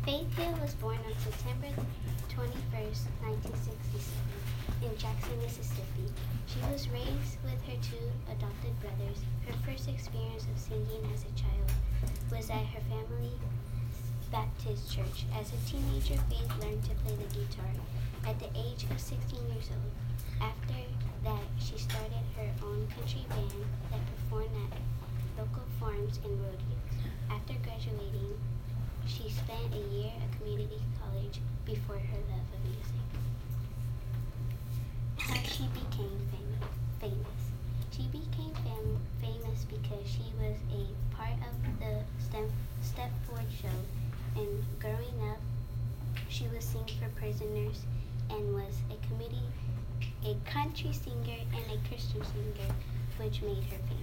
Faith Hill was born on September 21st, 1967, in Jackson, Mississippi. She was raised with her two adopted brothers. Her first experience of singing as a child was at her family's Baptist church. As a teenager, Faith learned to play the guitar at the age of 16 years old. After that, she started her own country band that performed at local farms and rodeos. After graduating, she spent a year at community college before her love of music. How she became famous. She became famous because she was a part of the Step Forward show, and growing up, she would sing for prisoners and was a country singer and a Christian singer, which made her famous.